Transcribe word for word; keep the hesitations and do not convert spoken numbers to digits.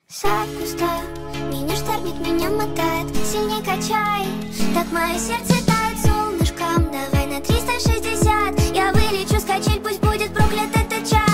Сад пустой, меня штормит, меня мотает, сильней качай. Так мое сердце тает солнышком. Давай на триста шестьдесят, я вылечу с качель, пусть будет проклят этот час.